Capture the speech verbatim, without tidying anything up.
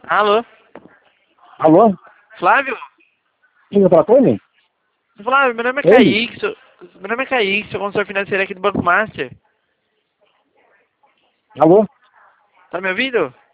Alô? Alô? Flávio? Quem eu tratou, hein? Flávio, meu nome é Ele? Kaique, sou... meu nome é Kaique, sou consultor financeiro aqui do Banco Master. Alô? Tá me ouvindo?